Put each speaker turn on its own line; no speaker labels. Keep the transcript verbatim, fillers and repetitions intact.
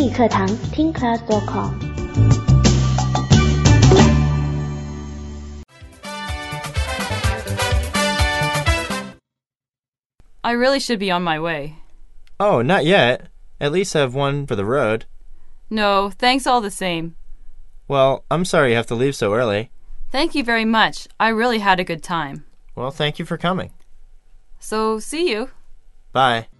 语课堂 听 class dot com。
I really should be on my way.
Oh, not yet. At least have one for the road.
No, thanks all the same.
Well, I'm sorry you have to leave so early.
Thank you very much. I really had a good time.
Well, thank you for coming.
So, see you.
Bye.